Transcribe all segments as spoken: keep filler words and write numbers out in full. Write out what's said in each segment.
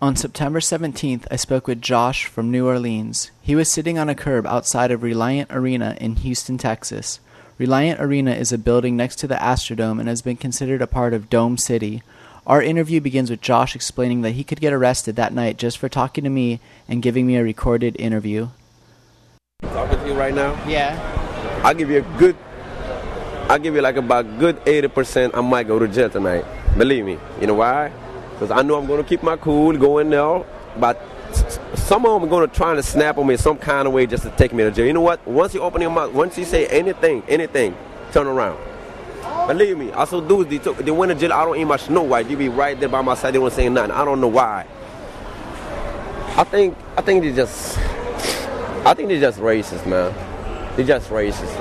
On September seventeenth, I spoke with Josh from New Orleans. He was sitting on a curb outside of Reliant Arena in Houston, Texas. Reliant Arena is a building next to the Astrodome and has been considered a part of Dome City. Our interview begins with Josh explaining that he could get arrested that night just for talking to me and giving me a recorded interview. Talking to you right now? Yeah. I'll give you a good, I'll give you like about good eighty percent I might go to jail tonight. Believe me. You know why? Because I know I'm going to keep my cool, go in there, but some of them are going to try to snap on me some kind of way just to take me to jail. You know what? Once you open your mouth, once you say anything, anything, turn around. Believe me, I saw dudes, they, took, they went to jail, I don't eat my Snow White. They be right there by my side, they don't say nothing. I don't know why. I think, I think they just, I think they're just racist, man. They're just racist.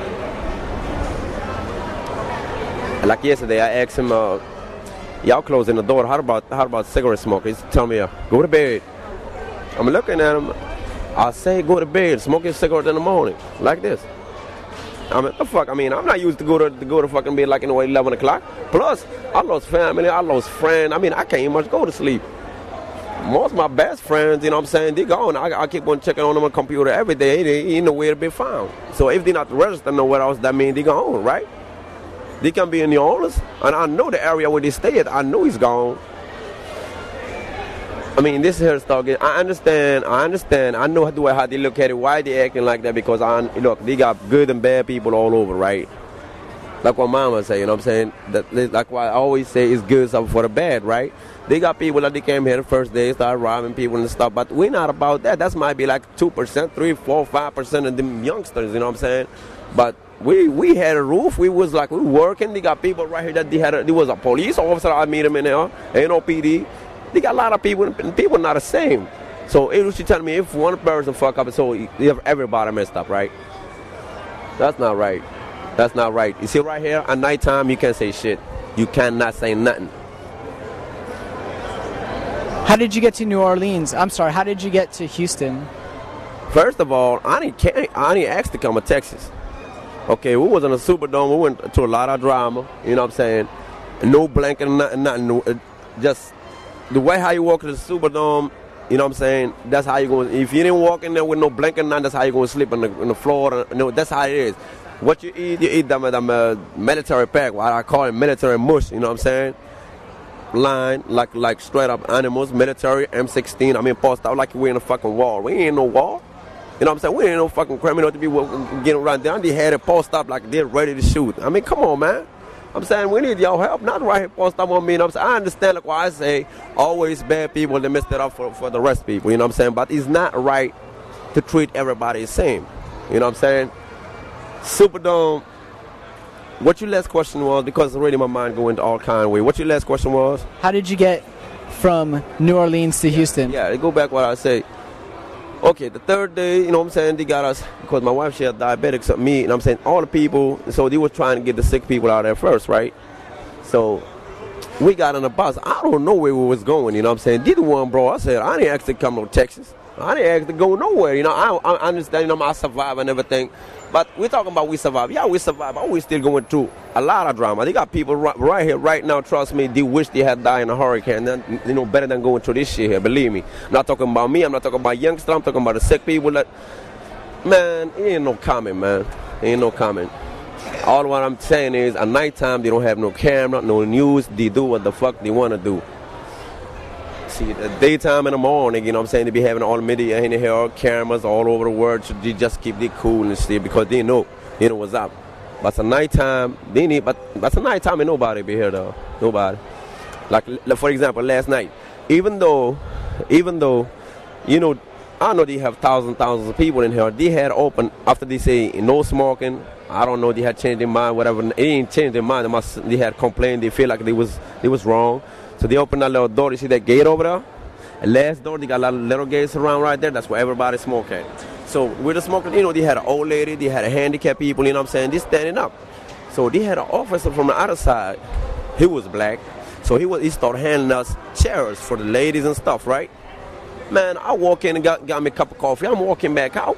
Like yesterday, I asked him, uh, y'all closing the door. How about how about cigarette smoke? He's telling me, uh, go to bed. I'm looking at him. I say, go to bed. Smoke your cigarette in the morning, like this. I mean, the fuck. I mean, I'm not used to go to, to go to fucking bed like you know eleven o'clock. Plus, I lost family. I lost friends. I mean, I can't even much go to sleep. Most of my best friends, you know what I'm saying, they gone. I, I keep on checking on them on the computer every day. They ain't nowhere to be found. So if they're not registered nowhere else, that means they gone, right? They can be in New Orleans, and I know the area where they stay at. I know he's gone. I mean, this here is talking. I understand. I understand. I know how, how they look at it. Why they acting like that? Because I look, they got good and bad people all over, right? Like what Mama say, you know what I'm saying? That, like what I always say, it's good stuff for the bad, right? They got people that they came here the first day, started robbing people and stuff, but we're not about that. That might be like two percent, three, four, five percent of them youngsters, you know what I'm saying? But we we had a roof. We was like, we working. They got people right here that they had, a, there was a police officer, I meet him in there, N O P D. They got a lot of people, and people not the same. So it was she telling me, if one person fuck up, so everybody messed up, right? That's not right. That's not right. You see right here, at nighttime, you can't say shit. You cannot say nothing. How did you get to New Orleans? I'm sorry, how did you get to Houston? First of all, I didn't, I didn't ask to come to Texas. Okay, we was in a Superdome. We went to a lot of drama, you know what I'm saying? No blanket, nothing, nothing. Just the way how you walk to the Superdome, you know what I'm saying? That's how you going. If you didn't walk in there with no blanket, nothing, that's how you going to sleep on the, on the floor. No, that's how it is. What you eat, you eat them, them uh, military pack, what I call it military mush, you know what I'm saying? Line, like like straight up animals, military, M sixteen. I mean, post out like we in a fucking wall. We ain't no wall. You know what I'm saying? We ain't no fucking criminal to be getting run down. They had it post up like they're ready to shoot. I mean, come on, man. I'm saying we need y'all help. Not right here post up on me. You know what I'm saying? I understand like why I say always bad people, they messed it up for, for the rest of people. You know what I'm saying? But it's not right to treat everybody the same. You know what I'm saying? Superdome. What your last question was, because already my mind going into all kind of way. What your last question was? How did you get from New Orleans to yeah, Houston? Yeah, they go back what I say. Okay, the third day, you know what I'm saying, they got us, because my wife, she had diabetics, so me, you know what I'm saying, all the people, so they were trying to get the sick people out there first, right? So we got on the bus. I don't know where we was going, you know what I'm saying. They the one, bro, I said, I didn't ask to come to Texas. I didn't ask to go nowhere, you know. I, I understand, you know, I survive and everything. But we're talking about we survive. Yeah, we survive, but we still going through a lot of drama. They got people right, right here, right now, trust me, they wish they had died in a hurricane. Then, you know, better than going through this shit here, believe me. I'm not talking about me, I'm not talking about youngsters, I'm talking about the sick people that, man, it ain't no comment, man. It ain't no comment. All what I'm saying is, at nighttime, they don't have no camera, no news, they do what the fuck they want to do. See, the daytime in the morning, you know what I'm saying, they be having all the media in here, cameras all over the world, so they just keep it cool and shit because they know, you know what's up. But at nighttime, they need, but but at nighttime, ain't nobody be here though, nobody. Like, for example, last night, even though, even though, you know, I know they have thousands, thousands of people in here, they had open, after they say no smoking, I don't know, they had changed their mind, whatever, they ain't changed their mind, they, must, they had complained, they feel like they was, they was wrong. So they opened that little door. You see that gate over there? The last door, they got a lot of little gates around right there. That's where everybody smoke at. So with the smoking, you know, they had an old lady, they had a handicapped people, you know what I'm saying? They standing up. So they had an officer from the other side. He was black. So he was he started handing us chairs for the ladies and stuff, right? Man, I walk in and got, got me a cup of coffee. I'm walking back out.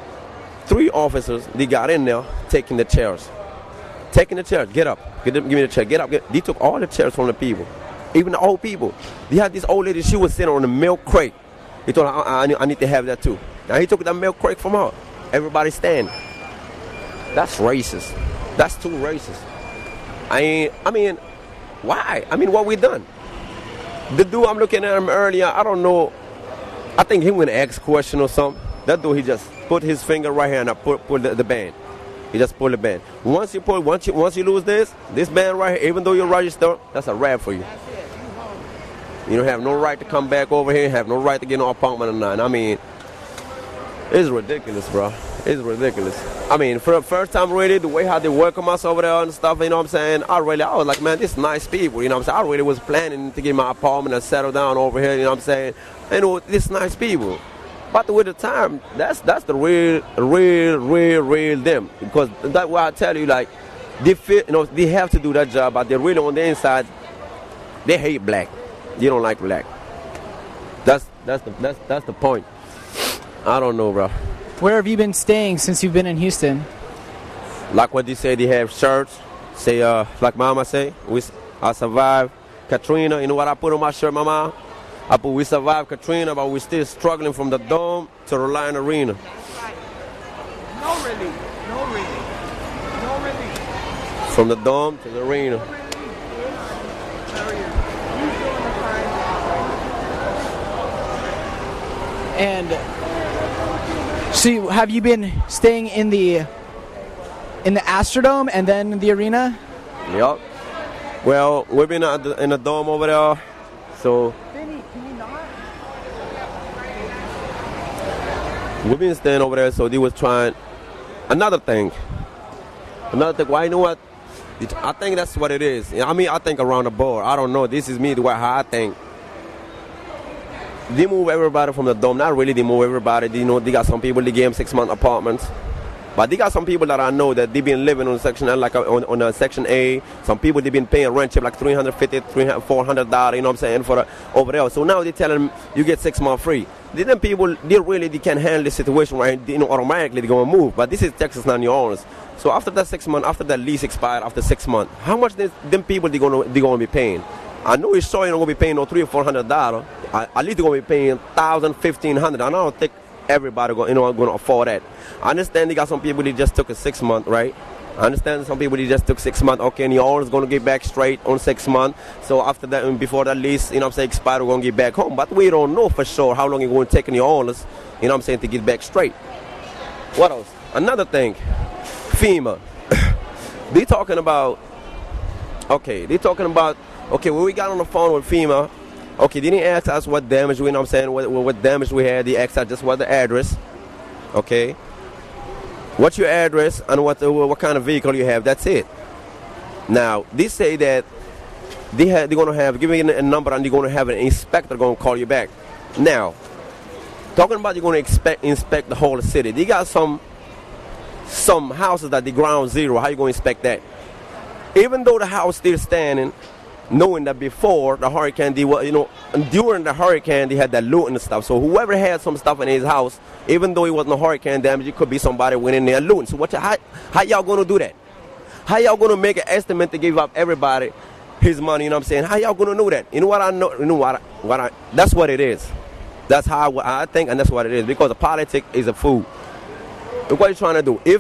Three officers, they got in there taking the chairs. Taking the chairs. Get up. Get, give me the chair. Get up. Get. They took all the chairs from the people. Even the old people. They had this old lady, she was sitting on a milk crate. He told her, I, I, need, I need to have that too. Now he took that milk crate from her. Everybody standing. That's racist. That's too racist. I mean, I mean, why? I mean, what we done? The dude I'm looking at him earlier, I don't know. I think he went to ask a question or something. That dude, he just put his finger right here and I put, put the, the band. He just pulled the band. Once you pull, once you once you lose this, this band right here, even though you're registered, that's a wrap for you. You don't have no right to come back over here. Have no right to get no apartment or nothing. I mean, it's ridiculous, bro. It's ridiculous. I mean, for the first time, really, the way how they welcome us over there and stuff, you know what I'm saying? I really, I was like, man, this nice people, you know what I'm saying? I really was planning to get my apartment and settle down over here, you know what I'm saying? And you know, this nice people. But with the time, that's that's the real, real, real, real them. Because that's why I tell you, like, they feel, you know, they have to do that job, but they're really on the inside, they hate black. They don't like black. That's that's the that's that's the point. I don't know, bro. Where have you been staying since you've been in Houston? Like what they say, they have shirts. Say, uh, like Mama say, we I survived Katrina. You know what I put on my shirt, Mama? I put, we survived Katrina, but we're still struggling from the dome to Reliant Arena. No relief. No relief. No relief. From the dome to the arena. And so, have you been staying in the in the Astrodome and then the arena? Yep. Well, we've been at the, in the dome over there, so. Benny, can you not? We've been staying over there, so they was trying. Another thing. Another thing. Why, you know what? I think that's what it is. I mean, I think around the board. I don't know. This is me, the way how I think. They move everybody from the dome. Not really they move everybody. They, you know, they got some people, they gave them six-month apartments. But they got some people that I know that they've been living on Section L, like on, on a Section A. Some people, they've been paying rent check like three hundred fifty dollars, three hundred dollars, four hundred dollars, you know what I'm saying, for the, over there. So now they're telling them you get six months free. Then people, they really they can't handle the situation, right? You know, automatically they're going to move. But this is Texas, not New Orleans. So after that six months, after that lease expired, after six months, how much they, them people they going to they going to be paying? I know it's sure you're not going to be paying no three or four hundred dollars. At least they're going to be paying thousand, fifteen hundred. I don't think everybody going, you know, going to afford that. I understand they got some people that just took a six month, right? I understand some people that just took six months. Okay, and you're always going to get back straight on six months. So after that, and before that lease, you know what I'm saying, expired, we're going to get back home. But we don't know for sure how long it's going to take in New Orleans, you know what I'm saying, to get back straight. What else? Another thing, FEMA. They talking about, okay, they talking about, okay, when we got on the phone with FEMA, okay, they didn't ask us what damage we, you know what I'm saying, what, what damage we had. They asked us just what the address, okay? What's your address and what what kind of vehicle you have, that's it. Now, they say that they ha- they're going to have, give me a number and they're going to have an inspector going to call you back. Now, talking about you're going to expect, inspect the whole city. They got some some houses that the ground zero. How you going to inspect that? Even though the house still standing, knowing that before the hurricane, they were, you know, during the hurricane, they had that loot and stuff. So whoever had some stuff in his house, even though it wasn't a hurricane damage, it could be somebody went in there looting. So what? You, how, how y'all going to do that? How y'all going to make an estimate to give up everybody his money? You know what I'm saying? How y'all going to know that? You know what I know? You know what? I, what I? That's what it is. That's how I, I think, and that's what it is. Because the politics is a fool. Look what you're trying to do. If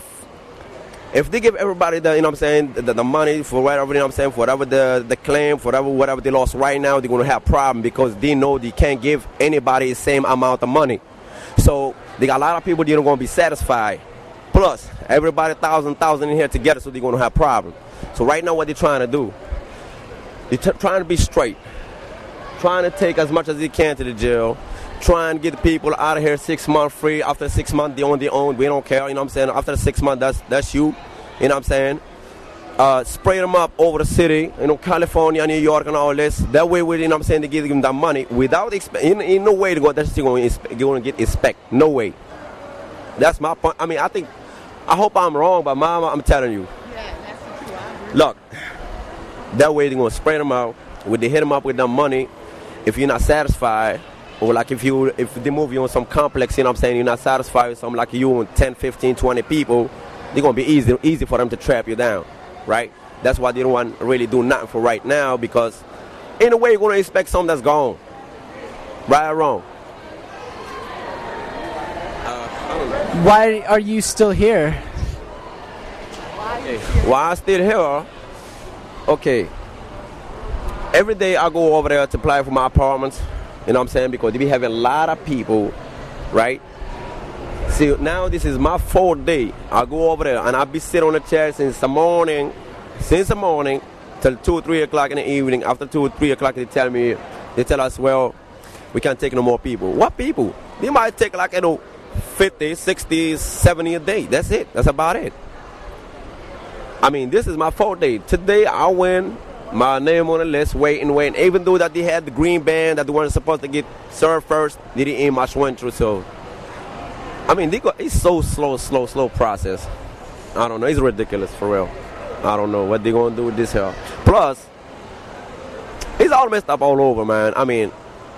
If they give everybody the, you know what I'm saying, the, the money for whatever, you know what I'm saying, for whatever the, the claim, for whatever, whatever they lost right now, they're going to have a problem because they know they can't give anybody the same amount of money. So they got a lot of people that are going to be satisfied. Plus, everybody thousand, thousand in here together, so they're going to have a problem. So right now what they're trying to do, they're t- trying to be straight, trying to take as much as they can to the jail, try and get the people out of here six months free. After six months, they own their own. We don't care, you know what I'm saying? After the six months, that's that's you, you know what I'm saying? Uh, spray them up over the city, you know, California, New York, and all this. That way, we, you know what I'm saying, they give them that money without, expe- in, in no way to go, that's going to get inspect. No way. That's my point. I mean, I think, I hope I'm wrong, but Mama, I'm telling you. Yeah, that's the truth. I agree. Look, that way they're going to spray them out. When they hit them up with that money, if you're not satisfied, or like if you if they move you on some complex, you know what I'm saying, you're not satisfied with something like you and ten, fifteen, twenty people, they're going to be easy easy for them to trap you down, right? That's why they don't want to really do nothing for right now because Ain't no way you're going to expect something that's gone. Right or wrong? Uh, I don't know. Why are you still here? Okay. Why I still here? Okay. Every day I go over there to apply for my apartments. You know what I'm saying? Because they be having a lot of people, right? See, now this is my fourth day. I go over there and I be sitting on the chair since the morning, since the morning till two, three o'clock in the evening. After two, three o'clock, they tell me, they tell us, well, we can't take no more people. What people? They might take like, you know, fifty, sixty, seventy a day. That's it. That's about it. I mean, this is my fourth day. Today I win. My name on the list, waiting, waiting. Even though that they had the green band that they weren't supposed to get served first, they didn't even much went through. So, I mean, they go, it's so slow, slow, slow process. I don't know. It's ridiculous for real. I don't know what they're gonna do with this here. Plus, it's all messed up all over, man. I mean,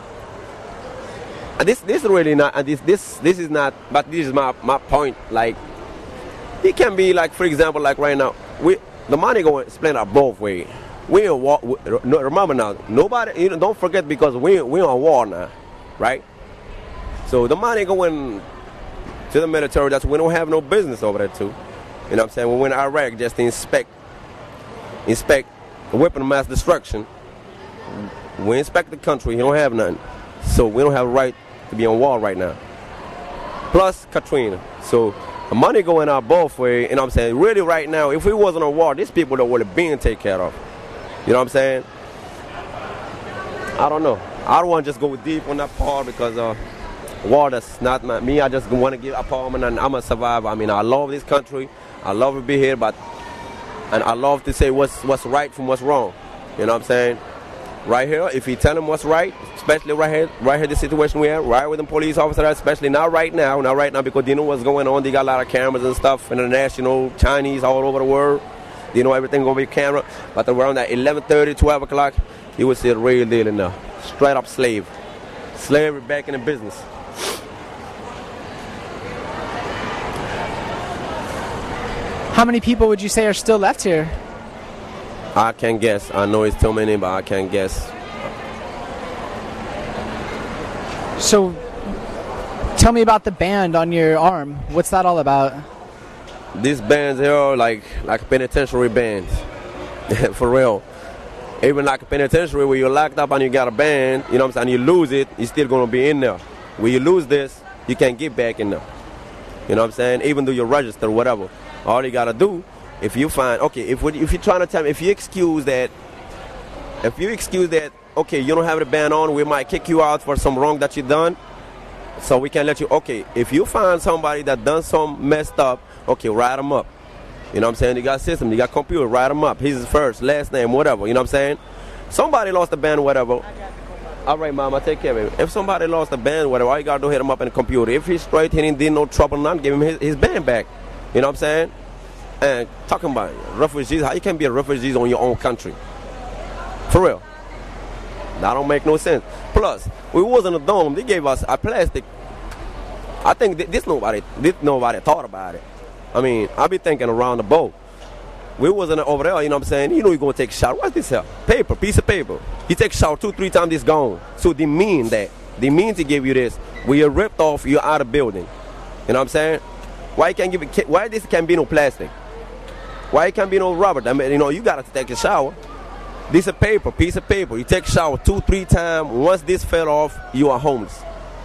this this is really not. This this this is not. But this is my my point. Like, it can be like, for example, like right now, we the money going split up both ways. We in war. We, no, remember now, nobody. You know, don't forget because we we on war now, right? So the money going to the military. That's we don't have no business over there too. You know what I'm saying? We went to Iraq just to inspect, inspect the weapon of mass destruction. We inspect the country. You don't have nothing, so we don't have a right to be on war right now. Plus Katrina. So the money going out both ways. You know what I'm saying? Really, right now, if we wasn't on war, these people that would have been taken care of. You know what I'm saying? I don't know. I don't want to just go deep on that part because uh, war, that's not my, me. I just want to give apartment and I'm a survivor. I mean, I love this country. I love to be here, but and I love to say what's what's right from what's wrong. You know what I'm saying? Right here, if you tell them what's right, especially right here, right here, the situation we have, right with the police officer, especially not right now, not right now because they know what's going on. They got a lot of cameras and stuff, international, Chinese, all over the world. They know everything going to be camera. But around that eleven thirty, twelve o'clock, you will see a real deal in there. Straight up slave. Slavery back in the business. How many people would you say are still left here? I can't guess. I know it's too many, but I can't guess. So, tell me about the band on your arm. What's that all about? These bands here are like like penitentiary bands, for real. Even like a penitentiary where you're locked up and you got a band, you know what I'm saying, you lose it, you're still going to be in there. When you lose this, you can't get back in there. You know what I'm saying? Even though you're registered or whatever. All you got to do, if you find, okay, if we, if you're trying to tell me, if you excuse that, if you excuse that, okay, you don't have the band on, we might kick you out for some wrong that you done, so we can let you, okay, if you find somebody that done some messed up, okay, write them up. You know what I'm saying? You got system, you got computer, write them up. His first, last name, whatever. You know what I'm saying? Somebody lost the band, whatever. All right, mama, take care of him. If somebody lost the band, whatever, all you got to do hit him up in the computer. If he's straight, he didn't no trouble, none, give him his, his band back. You know what I'm saying? And talking about refugees, how you can be a refugee on your own country? For real. That don't make no sense. Plus, we was in a dome, they gave us a plastic. I think th- this nobody, this nobody thought about it. I mean, I be thinking around the boat. We wasn't over there, you know what I'm saying? You know you're going to take a shower. What's this here? Paper, piece of paper. You take a shower two, three times, it's gone. So they mean that. They mean to give you this. When you're ripped off, you're out of building. You know what I'm saying? Why you can't give it, why this can't be no plastic? Why it can't be no rubber? I mean, you know, you got to take a shower. This is paper, piece of paper. You take a shower two, three times. Once this fell off, you are homeless.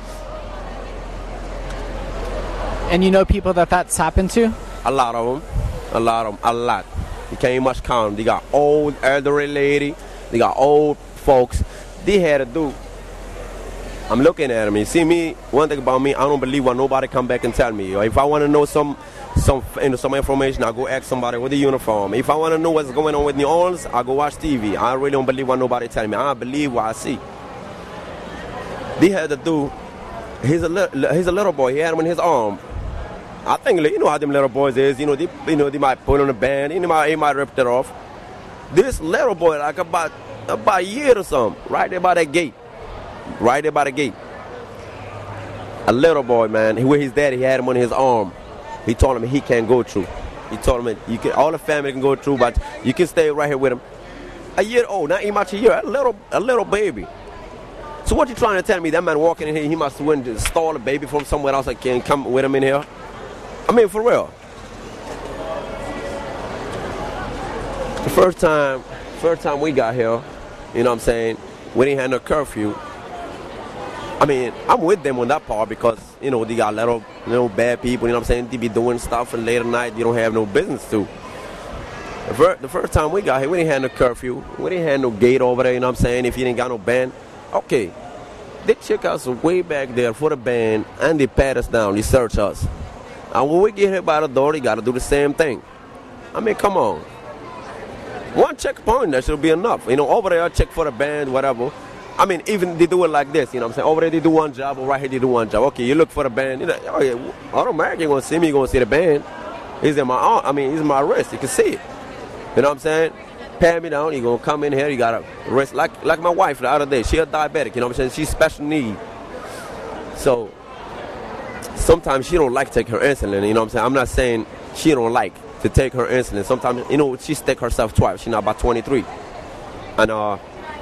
And you know people that that's happened to? A lot of them. A lot of them. A lot. You can't much count them. They got old elderly lady. They got old folks. They had to do. I'm looking at them. You see me, one thing about me, I don't believe when nobody come back and tell me. If I want to know some some you know, some information, I go ask somebody with a uniform. If I want to know what's going on with New Orleans, I go watch T V. I really don't believe what nobody tell me. I believe what I see. They had to do. He's a, li- he's a little boy. He had him in his arm. I think, you know how them little boys is, you know, they, you know, they might put on a band, he might, he might rip it off. This little boy, like about, about a year or something, right there by that gate, right there by the gate. A little boy, man, with his daddy, he had him on his arm. He told him he can't go through. He told him you can, all the family can go through, but you can stay right here with him. a year old, not even much a year, a little, a little baby. So what you trying to tell me? That man walking in here, he must went to stall a baby from somewhere else that can come with him in here? I mean, for real. The first time, first time we got here, you know what I'm saying, we didn't have no curfew. I mean, I'm with them on that part because, you know, they got little, little bad people, you know what I'm saying, they be doing stuff and late at night you don't have no business to. The first, the first time we got here, we didn't have no curfew. We didn't have no gate over there, you know what I'm saying, if you didn't got no band. Okay, they check us way back there for the band and they pat us down, they search us. And when we get here by the door, they got to do the same thing. I mean, come on. One checkpoint, that should be enough. You know, over there, check for the band, whatever. I mean, even they do it like this, you know what I'm saying? Over there, they do one job, or right here, they do one job. Okay, you look for the band. You know, oh, yeah, automatically, you're going to see me, you're going to see the band. He's in my arm. I mean, he's in my wrist. You can see it. You know what I'm saying? Pat me down. You're going to come in here. You got to rest. Like like my wife the other day. She a diabetic. You know what I'm saying? She's special need. So, sometimes she don't like to take her insulin. You know what I'm saying? I'm not saying she don't like to take her insulin. Sometimes, you know, she stick herself twice. She's now about twenty-three. And, uh...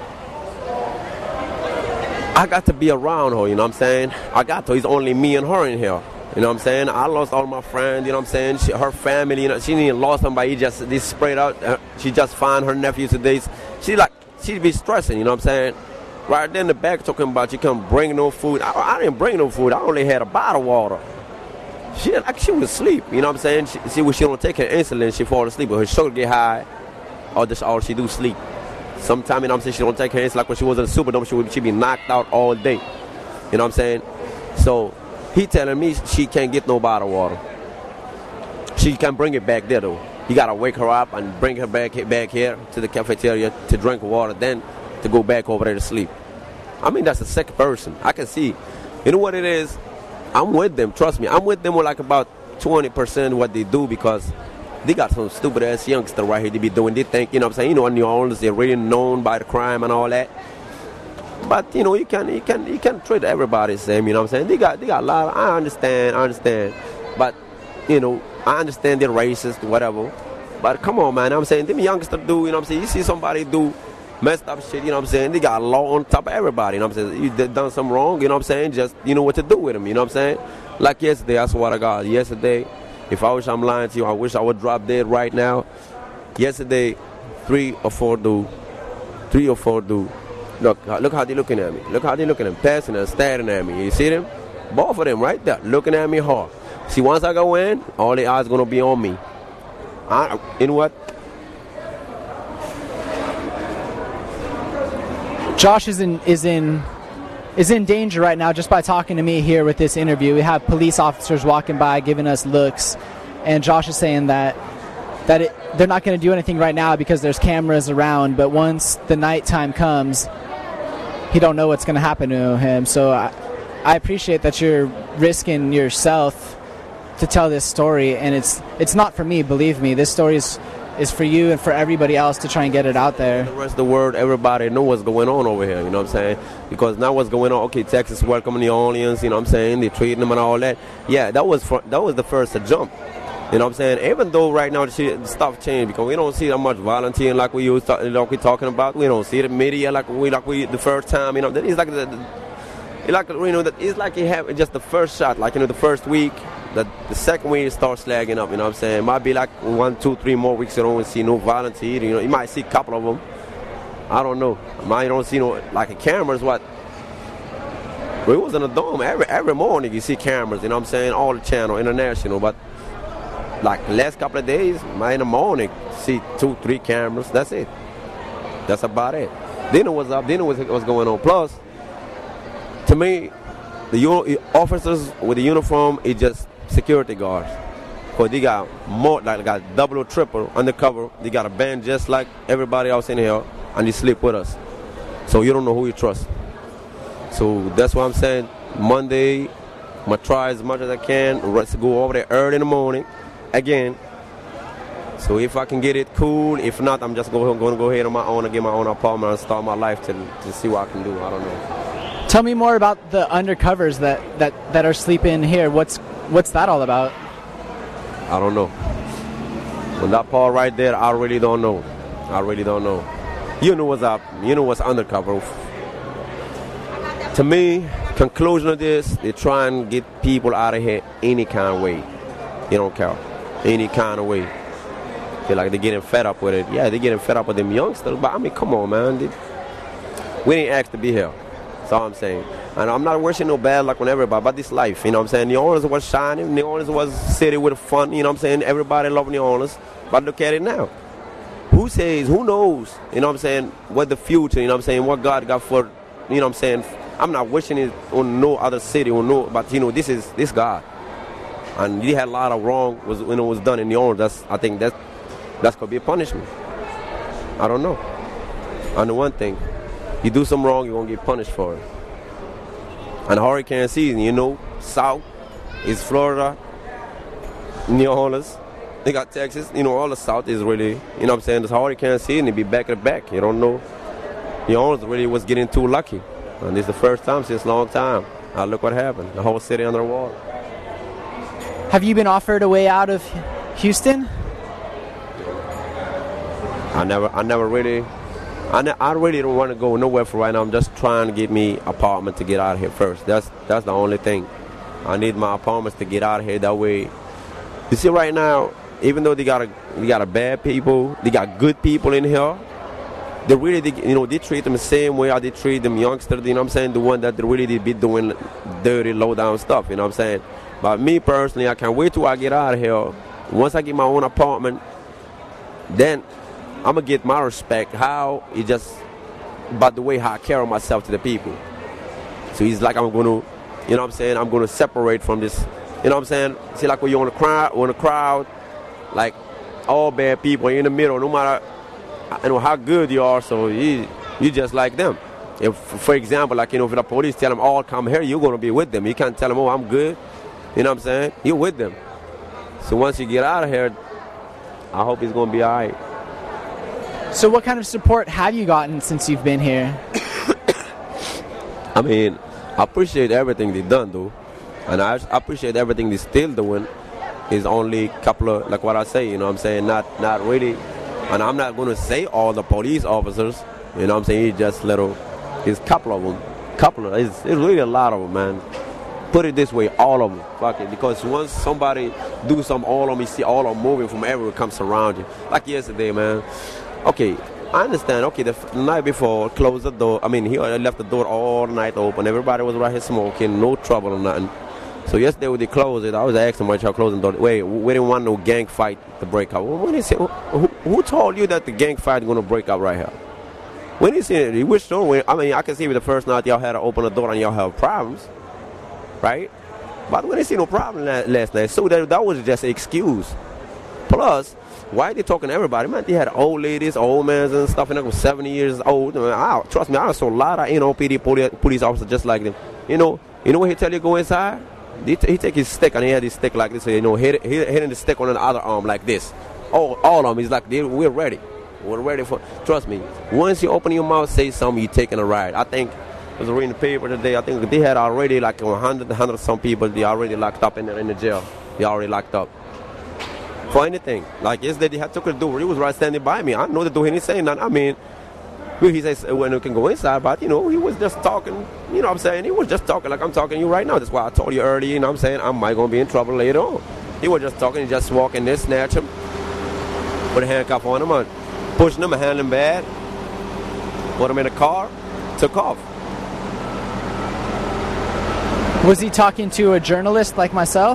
I got to be around her, you know what I'm saying? I got to. It's only me and her in here. You know what I'm saying? I lost all my friends, you know what I'm saying? She, her family, you know, she didn't lost somebody, just they sprayed out. Uh, she just found her nephew today. She like, she be stressing, you know what I'm saying? Right there in the back talking about you can't bring no food. I, I didn't bring no food. I only had a bottle of water. She like she was asleep, you know what I'm saying? She, she when she don't take her insulin, she fall asleep. Or her sugar get high, or just all she do sleep. Sometimes, you know what I'm saying, she don't take her insulin. Like when she was in the Superdome, she would she be knocked out all day. You know what I'm saying? So he telling me she can't get no bottle of water. She can bring it back there though. You gotta wake her up and bring her back back here to the cafeteria to drink water, then to go back over there to sleep. I mean, that's a sick person. I can see. You know what it is? I'm with them. Trust me. I'm with them with like about twenty percent what they do because they got some stupid ass youngster right here they be doing. They think, you know what I'm saying, you know, in New Orleans they're really known by the crime and all that. But you know, you can you can you can treat everybody the same, you know what I'm saying? They got they got a lot of, I understand, I understand. But, you know, I understand they're racist, whatever. But come on, man, you know what I'm saying? Them youngsters do, you know what I'm saying? You see somebody do messed up shit, you know what I'm saying? They got a law on top of everybody, you know what I'm saying? You did done something wrong, you know what I'm saying? Just, you know what to do with them, you know what I'm saying? Like yesterday, I swear to God, yesterday, if I wish I'm lying to you, I wish I would drop dead right now. Yesterday, three or four dude, three or four dude. Look, look how they looking at me. Look how they looking at me, passing and staring at me. You see them? Both of them right there, looking at me hard. See, once I go in, all the eyes gonna be on me. I, you know what? Josh is in is in is in danger right now just by talking to me here with this interview. We have police officers walking by giving us looks, and Josh is saying that that it, they're not going to do anything right now because there's cameras around, but once the nighttime comes, he don't know what's going to happen to him. So I, I appreciate that you're risking yourself to tell this story, and it's it's not for me, believe me. This story is is for you and for everybody else to try and get it out there. The rest of the world, everybody know what's going on over here, you know what I'm saying? Because now what's going on, okay, Texas welcoming the audience, you know what I'm saying? They treating them and all that. Yeah, that was for, that was the first to jump. You know what I'm saying? Even though right now the, shit, the stuff changed because we don't see that much volunteering like we used to, like we talking about. We don't see the media like we like we the first time. You know, it's like the, the it's like you know that it's like you have just the first shot, like you know the first week. That the second week it starts slagging up. You know what I'm saying? It might be like one, two, three more weeks you don't see no volunteer. You know, you might see a couple of them. I don't know. I might don't see no like a cameras. What? We was in a dome every every morning. You see cameras. You know what I'm saying? All the channel, international, but. Like the last couple of days, in the morning, see two, three cameras. That's it. That's about it. Dinner was up. Dinner was what's going on. Plus, to me, the u- officers with the uniform is just security guards. Cause they got more, like they got double or triple undercover. They got a band just like everybody else in here, and they sleep with us. So you don't know who you trust. So that's what I'm saying. Monday, I'm gonna try as much as I can. Let's go over there early in the morning. Again, so if I can get it, cool. If not, I'm just going to go ahead on my own and get my own apartment and start my life to to see what I can do. I don't know. Tell me more about the undercovers that, that, that are sleeping here. What's what's that all about? I don't know. On that part right there, I really don't know. I really don't know. you know what's up. You know what's undercover. To me, conclusion of this, they try and get people out of here any kind of way. You don't care. Any kind of way. Feel like they're getting fed up with it. Yeah, they're getting fed up with them youngsters. But I mean, come on, man. They, we didn't ask to be here. That's all I'm saying. And I'm not wishing no bad luck on everybody about this life. You know what I'm saying? New Orleans was shining. New Orleans was a city with fun. You know what I'm saying? Everybody loved New Orleans. But look at it now. Who says, who knows, you know what I'm saying, what the future, you know what I'm saying, what God got for, you know what I'm saying. I'm not wishing it on no other city or no, but, you know, this is this God. And he had a lot of wrong was when it was done in New Orleans. That's, I think that, that's going to be a punishment. I don't know. I know one thing. You do something wrong, you're going to get punished for it. And hurricane season, you know, south is Florida, New Orleans. They got Texas, you know, all the south is really, you know what I'm saying, this hurricane season, it be back at back. You don't know. New Orleans really was getting too lucky. And this is the first time since a long time. Now look what happened. The whole city underwater. Have you been offered a way out of Houston? I never, I never really, I, ne- I really don't want to go nowhere for right now. I'm just trying to get me an apartment to get out of here first. That's that's the only thing. I need my apartments to get out of here. That way, you see right now, even though they got a, they got a bad people, they got good people in here. They really, they, you know, they treat them the same way how they treat them youngsters. You know what I'm saying? The one that they really be doing dirty, low down stuff. You know what I'm saying? But me personally, I can't wait till I get out of here. Once I get my own apartment, then I'm gonna get my respect. How it just about the way how I carry myself to the people. So he's like, I'm gonna, you know what I'm saying? I'm gonna separate from this. You know what I'm saying? See, like when you're on the crowd, on the crowd, like all bad people are in the middle, no matter you know how good you are. So you you just like them. If, for example, like you know, if the police tell them all come here, you're gonna be with them. You can't tell them, oh, I'm good. You know what I'm saying? You're with them. So once you get out of here, I hope it's gonna be all right. So what kind of support have you gotten since you've been here? I mean, I appreciate everything they've done, though. And I appreciate everything they're still doing. It's only a couple of, like what I say, you know what I'm saying? Not not really. And I'm not going to say all the police officers, you know what I'm saying? It's just little, it's a couple of them. Couple of, it's, it's really a lot of them, man. Put it this way, all of them. Fuck it. Because once somebody do something, all of them, you see all of them moving from everywhere comes around you. Like yesterday, man. Okay, I understand. Okay, the, f- the night before, closed the door. I mean, he left the door all night open. Everybody was right here smoking, no trouble or nothing. So yesterday when they closed it, I was asking why y'all closing the door. Wait, we didn't want no gang fight to break out. When is it, who, who told you that the gang fight is going to break out right here? When is it? You wish so. I mean, I can see with the first night y'all had to open the door and y'all have problems, right? But we didn't see no problem last night. So that, that was just an excuse. Plus, why they talking to everybody? Man, they had old ladies, old men and stuff, and they was seventy years old. I mean, I, trust me, I saw a lot of N O P D police, police officers just like them. You know, you know what he tell you go inside? He, t- he take his stick and he had his stick like this, so, you know, hit, hit, hitting the stick on the other arm like this. All, all of them, he's like, we're ready. We're ready for, trust me, once you open your mouth, say something, you're taking a ride. I think, I was reading the paper today, I think they had already like one hundred, one hundred some people, they already locked up in the, in the jail. They already locked up. For anything. Like yesterday, they had took the door. He was right standing by me. I know the door. He didn't say nothing. I mean, he says when we can go inside, but you know, he was just talking. You know what I'm saying? He was just talking like I'm talking to you right now. That's why I told you earlier. You know what I'm saying? I might gonna be in trouble later on. He was just talking. He just walk in there, snatch him, put a handcuff on him, and pushing him, and handling him bad. Put him in a car, took off. Was he talking to a journalist like myself?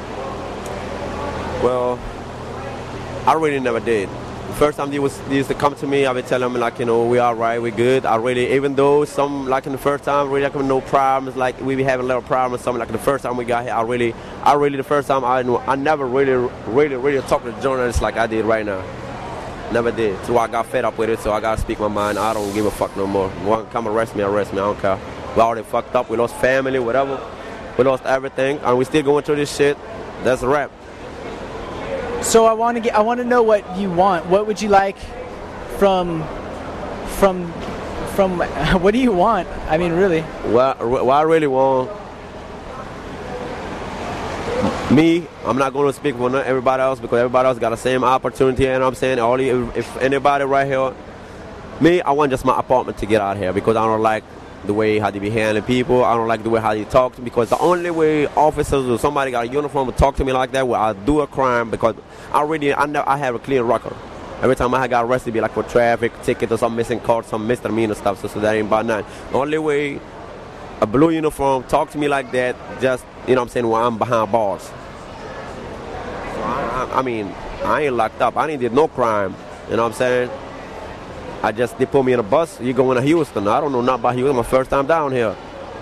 Well, I really never did. The first time they, was, they used to come to me, I would tell them, like, you know, we all right, we good. I really, even though some, like in the first time, really like no problems, like we be having a little problems, something like the first time we got here, I really, I really, the first time, I I never really, really, really talked to journalists like I did right now. Never did. So I got fed up with it, so I got to speak my mind. I don't give a fuck no more. You want to come arrest me, arrest me, I don't care. We already fucked up, we lost family, whatever. We lost everything, and we still going through this shit. That's a wrap. So I want to get. I want to know what you want. What would you like from, from, from? What do you want? I mean, really. Well, what I really want. Me, I'm not going to speak for everybody else because everybody else got the same opportunity. And I'm saying, all the, if anybody right here Me, I want just my apartment to get out here because I don't like the way how they be handling people. I don't like the way how they talk to me because the only way officers or somebody got a uniform to talk to me like that, where I do a crime, because I already I know I have a clean record. Every time I got arrested, be like for traffic ticket or some missing car, some misdemeanor stuff. So, so that ain't about nothing. The only way a blue uniform talk to me like that, just you know what I'm saying, while I'm behind bars. So I, I, I mean, I ain't locked up. I ain't did no crime. You know what I'm saying? I just, they put me in a bus, you going to Houston. I don't know nothing about Houston, my first time down here.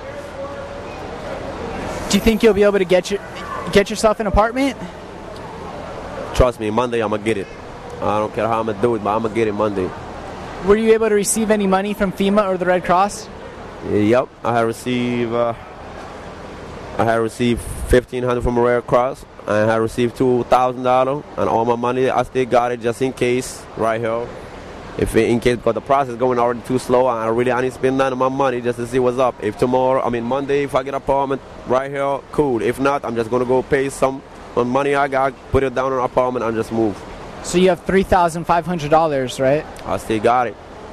Do you think you'll be able to get your, get yourself an apartment? Trust me, Monday I'm going to get it. I don't care how I'm going to do it, but I'm going to get it Monday. Were you able to receive any money from FEMA or the Red Cross? Yep, I had received, uh, I had received fifteen hundred dollars from the Red Cross. I had received two thousand dollars, and all my money, I still got it just in case, right here. If it, in case, because the process is going already too slow, I really I need to spend none of my money just to see what's up. If tomorrow, I mean Monday, if I get an apartment right here, cool. If not, I'm just going to go pay some money I got, put it down on an apartment, and just move. So you have three thousand five hundred dollars, right? I still got it.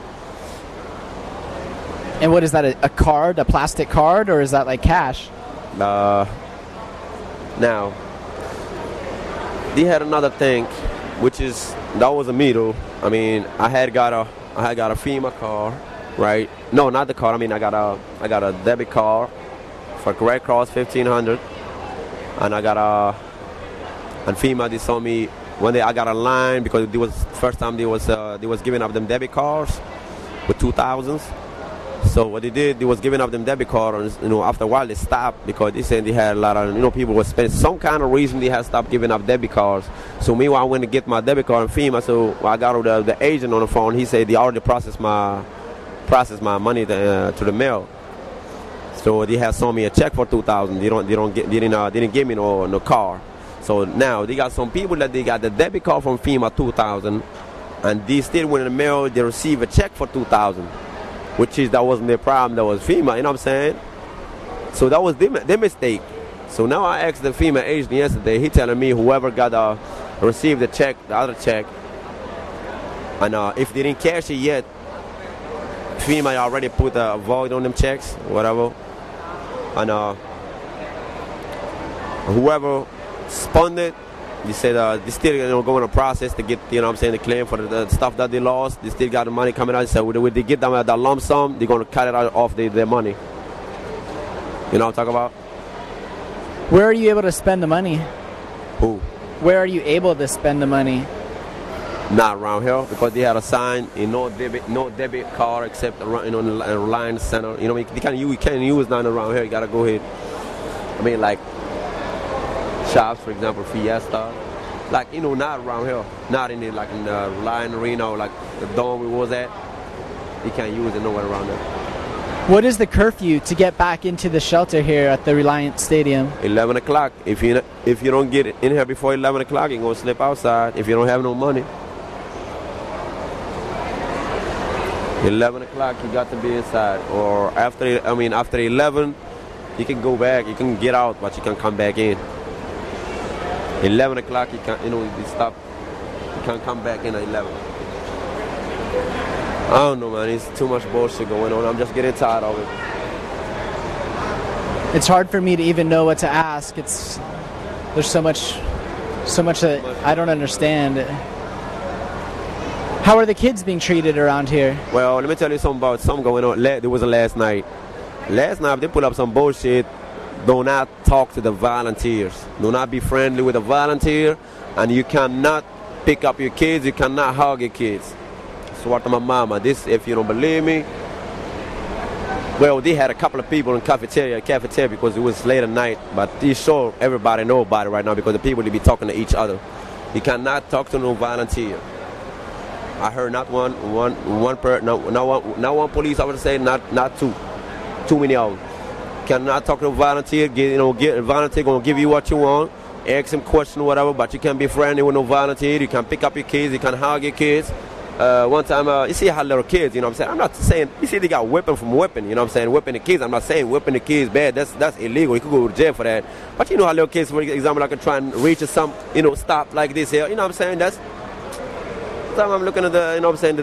And what is that, a, a card, a plastic card, or is that like cash? Uh, now, they had another thing, which is, that was a middle. I mean, I had got a, I had got a FEMA card, right? No, not the card. I mean, I got a, I got a debit card for Red Cross fifteen hundred, and I got a, and FEMA they saw me one day. I got a line because it was first time they was, uh, they was giving up them debit cards with two thousands. So what they did, they was giving up them debit cards, you know, after a while they stopped because they said they had a lot of, you know, people was spending some kind of reason they had stopped giving up debit cards. So meanwhile, I went to get my debit card in FEMA, so I got the, the agent on the phone. He said they already processed my, processed my money to, uh, to the mail. So they had sold me a check for two thousand. They don't, they don't get, they didn't, uh, they didn't give me no, no car. So now they got some people that they got the debit card from FEMA two thousand, and they still went in the mail. They receive a check for two thousand. Which is, that wasn't their problem, that was FEMA, you know what I'm saying? So that was their, their mistake. So now I asked the FEMA agent yesterday, he telling me whoever got uh, received the check, the other check, and uh, if they didn't cash it yet, FEMA already put a void on them checks, whatever. And uh, whoever spun it, they said uh, they still, you know, going to process to get, you know what I'm saying, the claim for the, the stuff that they lost. They still got the money coming out. So when they get them at that lump sum, they're going to cut it out off their, their money. You know what I'm talking about? Where are you able to spend the money? Who? Where are you able to spend the money? Not around here, because they had a sign, in no debit, no debit card except around, you know, in the Reliance Center. You know, you can't use, you can't use none around here. You got to go ahead. I mean, like, shops, for example, Fiesta, like, you know, not around here, not in the, like in the Reliant Arena or like the dome we was at. You can't use it nowhere around there. What is the curfew to get back into the shelter here at the Reliant Stadium? eleven o'clock. If you if you don't get in here before eleven o'clock, you're gonna slip outside. If you don't have no money, eleven o'clock you got to be inside. Or after, I mean, after eleven, you can go back. You can get out, but you can come back in. eleven o'clock, you can't, you know, you stop. You can't come back in at eleven. I don't know, man. It's too much bullshit going on. I'm just getting tired of it. It's hard for me to even know what to ask. It's there's so much, so much that I don't understand. How are the kids being treated around here? Well, let me tell you something about something going on. There was a last night. Last night they put up some bullshit. Do not talk to the volunteers. Do not be friendly with a volunteer, and you cannot pick up your kids. You cannot hug your kids. So what my mama? This, if you don't believe me. Well, they had a couple of people in cafeteria, cafeteria because it was late at night. But they sure everybody know about it right now because the people they be talking to each other. You cannot talk to no volunteer. I heard not one, one, one per, no, not one, not one police officer say not, not two, too many of them. Cannot talk to a volunteer. Get, you know, get a volunteer gonna give you what you want. Ask him question or whatever, but you can't be friendly with no volunteer. You can pick up your kids. You can hug your kids. Uh, one time, uh, you see how little kids, you know what I'm saying? I'm not saying, you see they got whipping from whipping, you know what I'm saying? Whipping the kids. I'm not saying whipping the kids bad. That's that's illegal. You could go to jail for that. But you know how little kids, for example, I can try and reach or some, you know, stop like this here. You know what I'm saying? That's, time I'm looking at the, you know what I'm saying, the,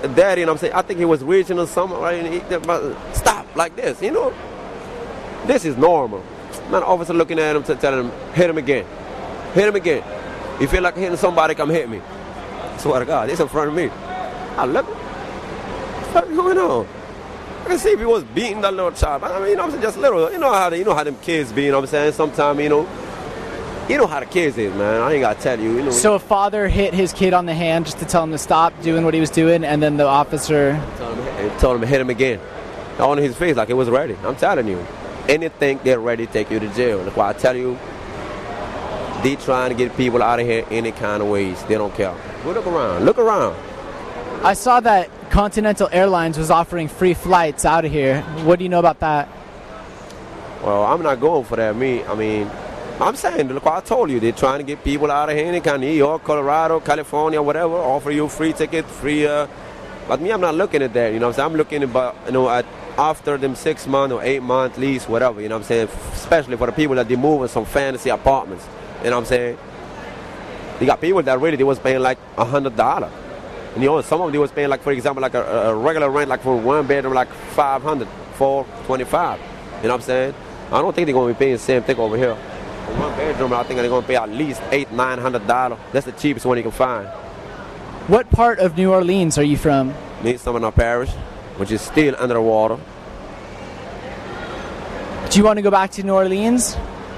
daddy, you know what I'm saying? I think he was reaching or something, right? And he, but stop, like this, you know? This is normal. Man, officer looking at him, t- telling him, hit him again. Hit him again. You feel like hitting somebody, come hit me. I swear to God, this in front of me. I look, what's going on? I can see if he was beating that little child. I mean, you know what I'm saying? Just little. You know how they, you know how them kids be, you know what I'm saying? Sometimes, you know, you know how the kids is, man. I ain't got to tell you. you know. So a father hit his kid on the hand just to tell him to stop doing what he was doing, and then the officer Told him, told him to hit him again. On his face like it was ready. I'm telling you. Anything, they're ready to take you to jail. That's why I tell you, they trying to get people out of here any kind of ways. They don't care. Go look around. Look around. I saw that Continental Airlines was offering free flights out of here. What do you know about that? Well, I'm not going for that. Me, I mean, I'm saying, look what I told you. They're trying to get people out of here any kind of New York, Colorado, California, whatever. Offer you free ticket, free. Uh, but me, I'm not looking at that. You know what I'm saying? I'm looking about, you know, at after them six months or eight months, lease, whatever. You know what I'm saying? Especially for the people that they move in some fantasy apartments. You know what I'm saying? You got people that really, they was paying like a hundred dollars. And you know, some of them they was paying like, for example, like a, a regular rent, like for one bedroom, like five hundred, four twenty-five. You know what I'm saying? I don't think they're going to be paying the same thing over here. For one bedroom, I think they're going to pay at least eight, nine hundred dollars. That's the cheapest one you can find. What part of New Orleans are you from? Me, Summerall Parish, which is still under the water. Do you want to go back to New Orleans?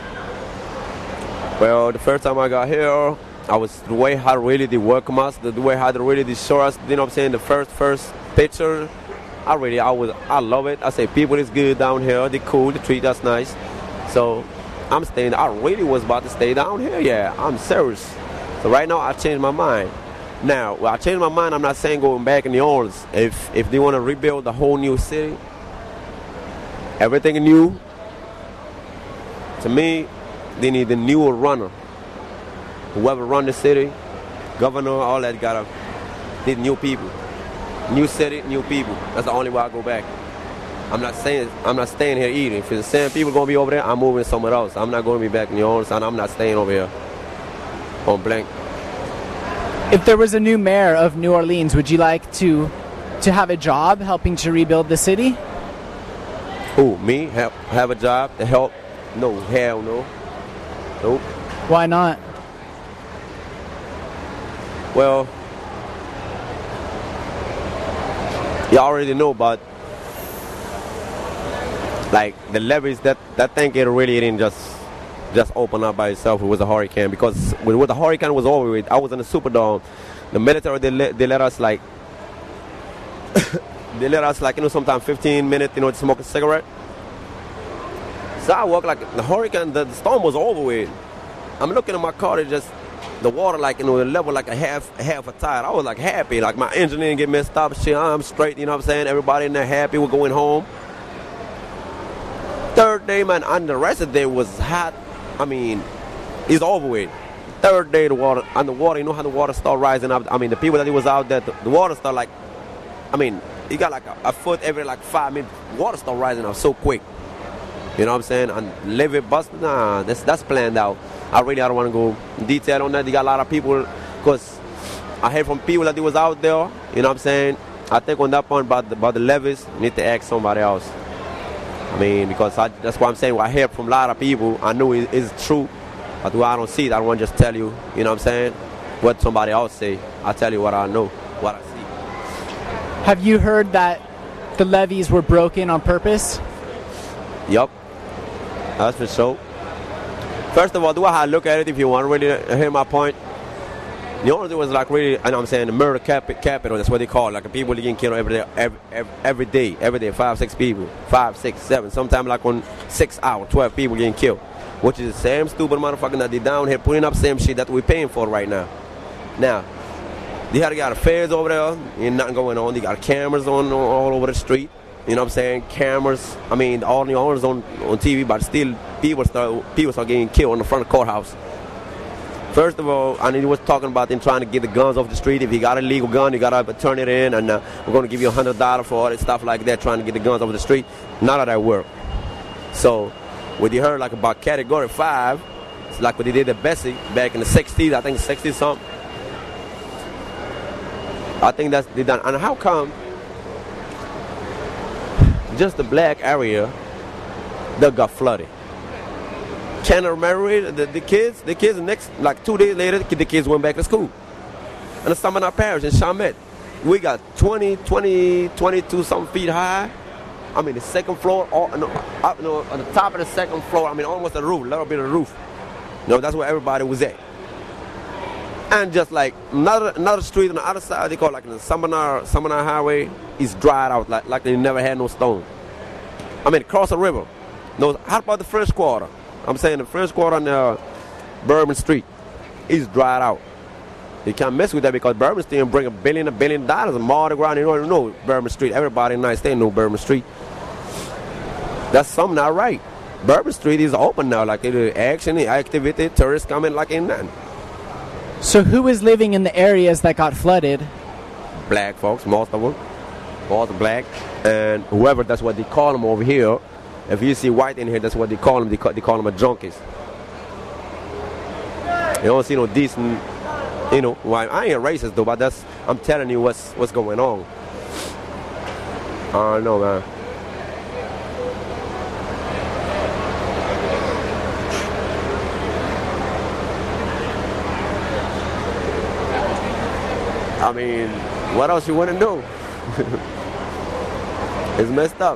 Well, the first time I got here, I was the way how really they welcome us, the, the way how they really they show us, you know what I'm saying, the first first picture. I really, I was, I love it. I say people is good down here. They cool, they treat us nice. So I'm staying. I really was about to stay down here. Yeah, I'm serious. So right now I changed my mind. Now, well, I changed my mind. I'm not saying going back in New Orleans. If if they want to rebuild the whole new city, everything new. To me, they need a newer runner. Whoever run the city, governor, all that gotta need new people. New city, new people. That's the only way I go back. I'm not saying I'm not staying here either. If it's the same people gonna be over there, I'm moving somewhere else. I'm not gonna be back in New Orleans, and I'm not staying over here on blank. If there was a new mayor of New Orleans, would you like to to have a job helping to rebuild the city? Who, me? Have, have a job to help? No, hell no. Nope. Why not? Well, you already know about like the levees. That that thing it really didn't just just open up by itself. It was a hurricane because when, when the hurricane was over with, I was in the Superdome. The military they let they let us like they let us like you know sometimes fifteen minutes you know to smoke a cigarette. So I walk like the hurricane, the, the storm was over with. I'm looking at my car, it just the water like you know the level like a half half a tire. I was like happy, like my engine didn't get messed up. Shit, I'm straight. You know what I'm saying? Everybody in there happy. We're going home. Third day, man, and the rest of the day was hot. I mean, it's over with. Third day, the water and the water. You know how the water start rising up. I mean, the people that was out there, the, the water start like. I mean, you got like a, a foot every like five minutes. Water start rising up so quick. You know what I'm saying? And live it bust, nah, that's that's planned out. I really I don't want to go in detail on that. You got a lot of people, because I heard from people that they was out there. You know what I'm saying? I think on that point about the, about the levees, you need to ask somebody else. I mean, because I, that's what I'm saying. What I heard from a lot of people, I know it is true. But when I don't see it, I don't want to just tell you, you know what I'm saying, what somebody else say. I tell you what I know, what I see. Have you heard that the levees were broken on purpose? Yup. That's for sure. First of all, do I look at it if you want to really hear my point? The only thing was like really, and I'm saying the murder cap- capital, that's what they call it. Like people getting killed every day, every, every, every day, every day, five, six people, five, six, seven, sometimes like on six hours, twelve people getting killed. Which is the same stupid motherfucker that they down here putting up same shit that we're paying for right now. Now, they had got affairs over there, ain't nothing going on. They got cameras on all over the street. You know what I'm saying? Cameras. I mean, all the owners on, on T V, but still people start people start getting killed in the front of the courthouse. First of all, and he was talking about them trying to get the guns off the street. If you got a legal gun, you got to turn it in, and uh, we're going to give you one hundred dollars for all that stuff like that, trying to get the guns off the street. None of that work. So, what you heard like about Category five, it's like what they did at Bessie back in the sixties, I think sixty-something. I think that's they done. And how come just the black area that got flooded? Can't remember it. The, the kids, the kids, the next, like two days later, the kids went back to school. And some of our parish in Chalmette, we got twenty, twenty, twenty-two something feet high. I mean, the second floor, all, no, up, no, on the top of the second floor, I mean, almost the roof, a little bit of the roof. You know, that's where everybody was at. And just like another another street on the other side, they call it like the Seminar, Seminar Highway, is dried out, like, like they never had no stone. I mean, across the river. No, how about the French Quarter? I'm saying the French Quarter on uh, Bourbon Street is dried out. You can't mess with that because Bourbon Street bring a billion, a billion dollars and Mardi Gras. You don't even know Bourbon Street. Everybody in the United States know Bourbon Street. That's something not right. Bourbon Street is open now, like it, action, activity, tourists coming like in nothing. So who is living in the areas that got flooded? Black folks, most of them. All the black. And whoever, that's what they call them over here. If you see white in here, that's what they call them. They call, they call them a junkies. You don't see no decent, you know, well, I ain't racist though, but that's, I'm telling you what's what's going on. I don't know, man. I mean, what else you want to know? It's messed up.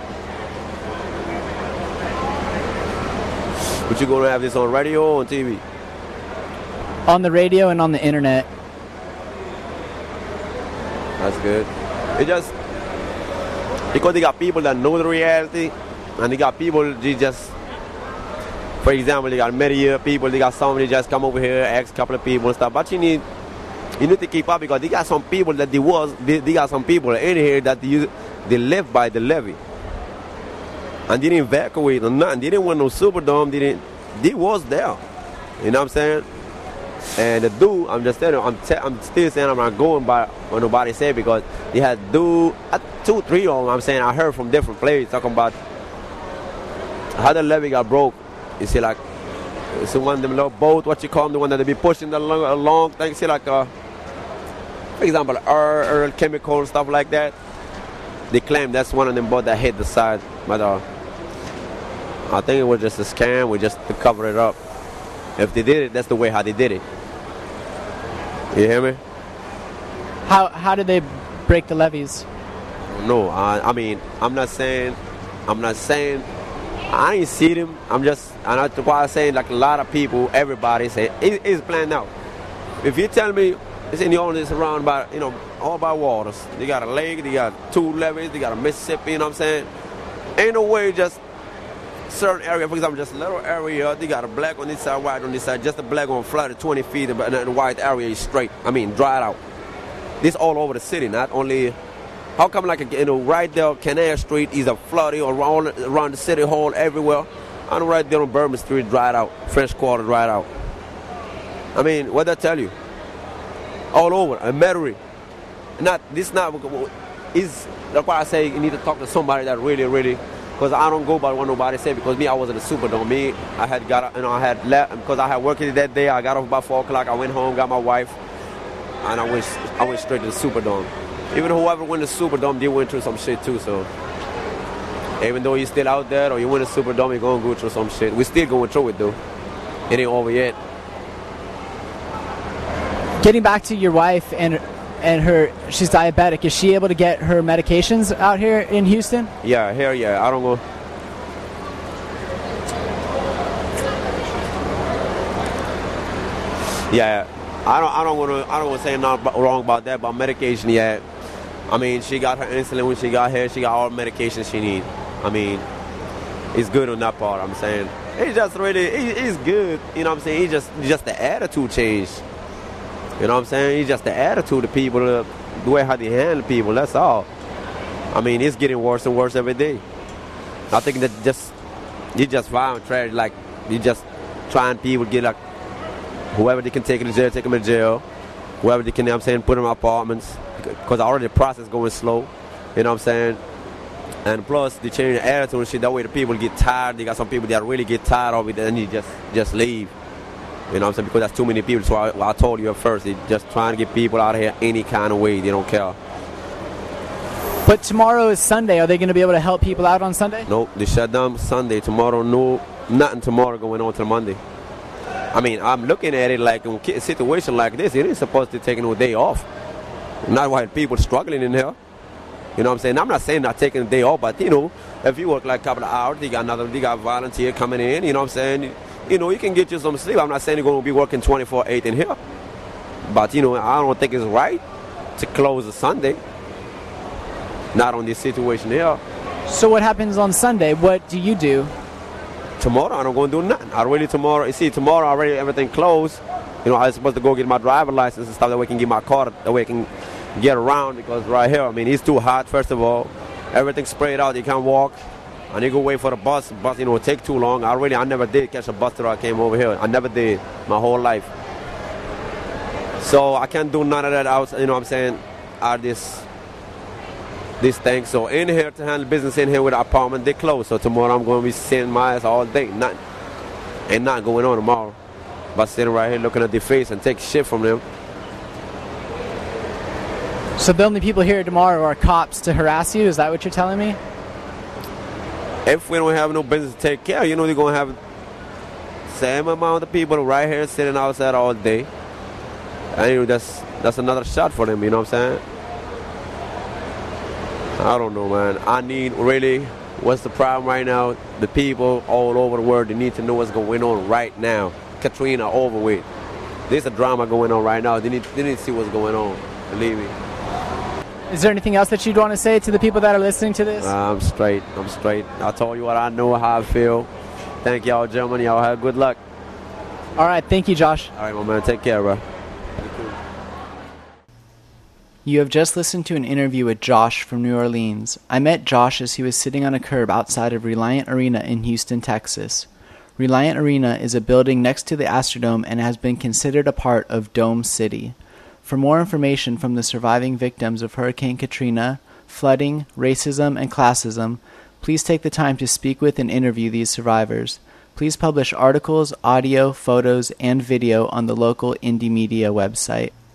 But you going to have this on radio or on T V? On the radio and on the internet. That's good. It just, because they got people that know the reality, and they got people, they just, for example, they got media people, they got somebody just come over here, ask a couple of people and stuff. But you need, you need to keep up because they got some people that they was, they, they got some people in here that they, they live by the levee. And they didn't evacuate or nothing. They didn't want no Superdome. They didn't. They was there. You know what I'm saying? And the dude, I'm just telling you, I'm, te- I'm still saying I'm not going by what nobody said because they had dude, uh, two, three of them. I'm saying I heard from different places talking about how the levee got broke. You see, like, it's one of them little boats, what you call them, the one that they be pushing the long, long thing. See, like, uh, for example, Earl, Earl Chemical and stuff like that. They claim that's one of them boats that hit the side, but uh. I think it was just a scam. We just to cover it up. If they did it, that's the way how they did it. You hear me? How how did they break the levees? No, I, I mean, I'm not saying, I'm not saying, I ain't see them. I'm just, and that's why I'm saying like a lot of people, everybody say it, it's planned out. If you tell me it's in the only surrounded by, you know, all by waters. They got a lake, they got two levees, they got a Mississippi. You know what I'm saying? Ain't no way just. Certain area, for example, just a little area, they got a black on this side, white on this side, just a black one flooded twenty feet, but the white area is straight, I mean, dried out. This all over the city, not only, how come like, you know, right there, Canal Street is a flooding around, around the city hall, everywhere, and right there on Bourbon Street, dried out, French Quarter, dried out. I mean, what did I tell you? All over, a Metairie. Not, this not, is, that's why I say you need to talk to somebody that really, really, because I don't go by what nobody said. Because me, I was in the Superdome. Me, I had got, you know, I had left because I had worked that day. I got off about four o'clock. I went home, got my wife, and I went, I went straight to the Superdome. Even whoever went to the Superdome, they went through some shit too. So even though you're still out there or you win the Superdome, you're gonna go through some shit. We're still going through it though. It ain't over yet. Getting back to your wife and. And her, she's diabetic. Is she able to get her medications out here in Houston? Yeah, here, yeah. I don't go. Yeah, I don't, I don't want to, I don't want to say nothing wrong about that. But medication, yeah. I mean, she got her insulin when she got here. She got all the medications she needs. I mean, it's good on that part. I'm saying it's just really, it, it's good. You know what I'm saying? It's just, just the attitude change. You know what I'm saying? It's just the attitude of people, the way how they handle people, that's all. I mean, it's getting worse and worse every day. I think that just, you just violent tragedy, like, you just trying people to get, like, whoever they can take to jail, take them to jail. Whoever they can, you know what I'm saying, put them in apartments. Because already the process going slow. You know what I'm saying? And plus, they change the attitude and shit. That way the people get tired. They got some people that really get tired of it and you just, just leave. You know what I'm saying? Because that's too many people. So I, well, I told you at first, they're just trying to get people out of here any kind of way. They don't care. But tomorrow is Sunday. Are they going to be able to help people out on Sunday? Nope, they shut down Sunday. Tomorrow, no, nothing tomorrow going on till Monday. I mean, I'm looking at it like in a situation like this, it ain't supposed to take no day off. Not while people struggling in here. You know what I'm saying? I'm not saying not taking a day off, but, you know, if you work like a couple of hours, they got another, they got volunteer coming in, you know what I'm saying? You know, you can get you some sleep. I'm not saying you're going to be working twenty-four eight in here. But, you know, I don't think it's right to close a Sunday. Not on this situation here. So what happens on Sunday? What do you do? Tomorrow, I don't go and do nothing. I really tomorrow, you see, tomorrow already everything closed. You know, I was supposed to go get my driver license and stuff that way I can get my car, that way I can get around, because right here, I mean, it's too hot, first of all. Everything's sprayed out, you can't walk. I need to go wait for the bus. The bus, you know, it take too long. I really, I never did catch a bus till I came over here. I never did, my whole life. So I can't do none of that out, you know what I'm saying, out of this, this thing. So in here to handle business in here with the apartment, they closed. So tomorrow I'm going to be sitting my ass all day. Nothing. Ain't nothing going on tomorrow. But sitting right here looking at their face and take shit from them. So the only people here tomorrow are cops to harass you? Is that what you're telling me? If we don't have no business to take care of, you know, they're going to have same amount of people right here sitting outside all day. And you know, that's, that's another shot for them, you know what I'm saying? I don't know, man. I need really, what's the problem right now? The people all over the world, they need to know what's going on right now. Katrina over with. There's a drama going on right now. They need, they need to see what's going on. Believe me. Is there anything else that you'd want to say to the people that are listening to this? I'm straight. I'm straight. I told you what I know, how I feel. Thank y'all, gentlemen. Y'all have good luck. All right. Thank you, Josh. All right, my man. Take care, bro. You have just listened to an interview with Josh from New Orleans. I met Josh as he was sitting on a curb outside of Reliant Arena in Houston, Texas. Reliant Arena is a building next to the Astrodome and has been considered a part of Dome City. For more information from the surviving victims of Hurricane Katrina, flooding, racism, and classism, please take the time to speak with and interview these survivors. Please publish articles, audio, photos, and video on the local Indie Media website.